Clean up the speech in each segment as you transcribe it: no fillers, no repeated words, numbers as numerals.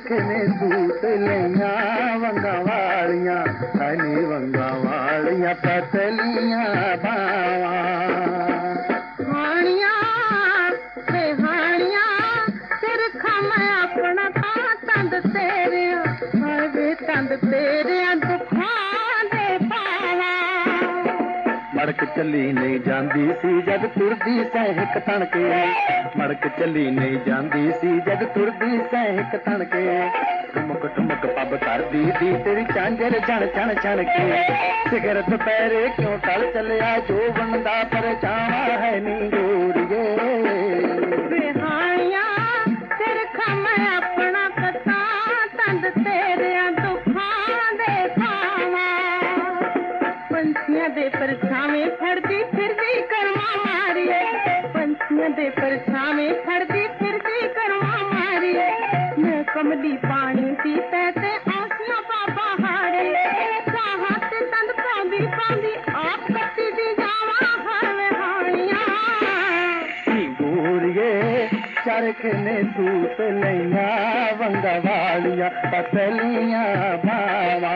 चरखने suit लैया वंगा वालियां हनी वंगा वालियां पतलियां बावा हानिया बेहानिया चरखा मैं अपना तंद तेरे हाय तंद तेरे दुखा दे पावा मड़क चली नहीं जांदी सी जग तुरदी सहक तणके मड़क चली नहीं जांदी सी जग तुरदी सहक तणके ठुमक ठुमक पब करदी दी तेरी झांझर छण छण छण के सिगर दुपहरे क्यों टल चलिया जो बनदा पर जावा है नी गोरिए बेहानिया चरखा मैं अपना कता तंद तेरे दुखा दे पावा पंछियां दे परछावें फड़दी फिरदी करवा मारी पंछियां दे परछावें फड़दी फिरदी करवा मारी मैं कमली पानी दी तैते आसियां बाबा हारे साहा ते तंद पांदी पांदी आप कट्टी दी जावा हावे हानिया गोरिए चरखने सूट लैया वंगा वालियां पतलियां बावा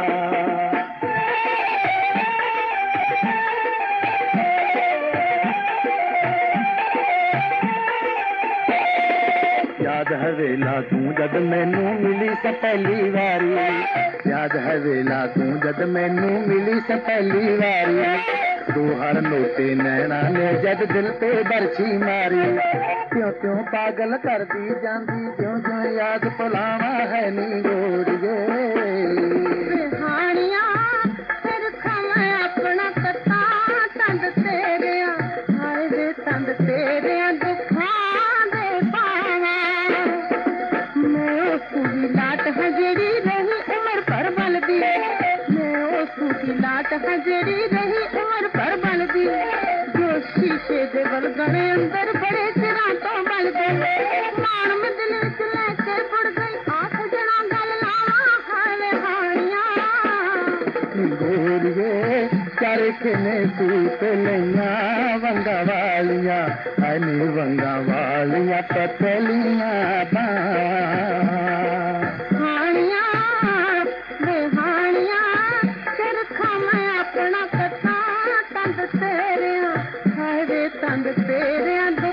याद है वेला तू जद मैनू मिली से पहली वारी याद है वेला तू जद मैनू मिली से पहली वारी दो हर नोटे नैना ने जद दिल पे बरछी मारी क्यों क्यों पागल कर दी जांदी क्यों क्यों याद पुलावा है नी गोरिए हानिया चरखा मैं अपना कता तंद तेरे हाय वे तंद तेरे दुखा दे पावा मैं उसकी लाट हजरी रही उम्र पर बल दी मैं उसकी लाट हजरी रही उम्र पर बल दी जो शीशे दे बल गणे अंदर बड़े चिरां तो बल गए मान में दिल विच लेके बुड़ गई आठ जना गल लावा हाय हानिया गोरिए चरखने सूट लैया वंगा वालियां हनी वंगा वालियां पतलियां हानिया बेहानिया चरखा मैं अपना कथा तंद तेरे हाय वे तंद तेरे